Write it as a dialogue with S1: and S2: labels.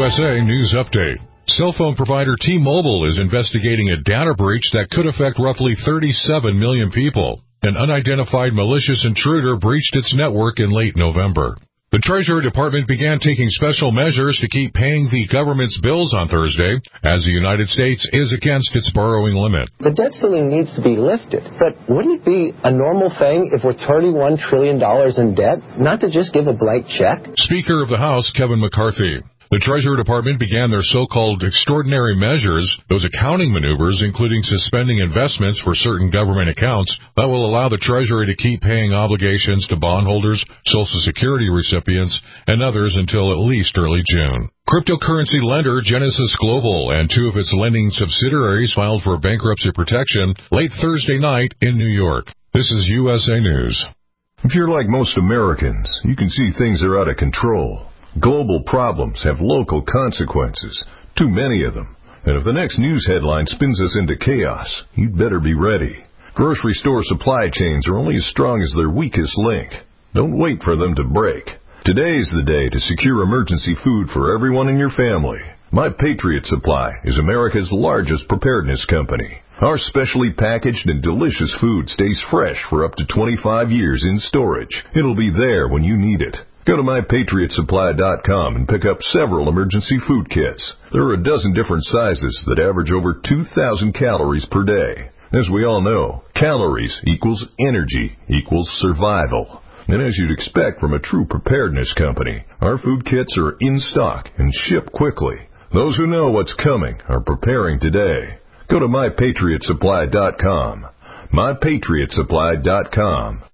S1: USA News Update. Cell phone provider T-Mobile is investigating a data breach that could affect roughly 37 million people. An unidentified malicious intruder breached its network in late November. The Treasury Department began taking special measures to keep paying the government's bills on Thursday, as the United States is against its borrowing limit.
S2: The debt ceiling needs to be lifted, but wouldn't it be a normal thing if we're $31 trillion in debt, not to just give a blank check?
S1: Speaker of the House, Kevin McCarthy. The Treasury Department began their so-called extraordinary measures, those accounting maneuvers including suspending investments for certain government accounts that will allow the Treasury to keep paying obligations to bondholders, Social Security recipients, and others until at least early June. Cryptocurrency lender Genesis Global and two of its lending subsidiaries filed for bankruptcy protection late Thursday night in New York. This is USA News.
S3: If you're like most Americans, you can see things are out of control. Global problems have local consequences, too many of them. And if the next news headline spins us into chaos, you'd better be ready. Grocery store supply chains are only as strong as their weakest link. Don't wait for them to break. Today's the day to secure emergency food for everyone in your family. My Patriot Supply is America's largest preparedness company. Our specially packaged and delicious food stays fresh for up to 25 years in storage. It'll be there when you need it. Go to MyPatriotSupply.com and pick up several emergency food kits. There are a dozen different sizes that average over 2,000 calories per day. As we all know, calories equals energy equals survival. And as you'd expect from a true preparedness company, our food kits are in stock and ship quickly. Those who know what's coming are preparing today. Go to MyPatriotSupply.com. MyPatriotSupply.com.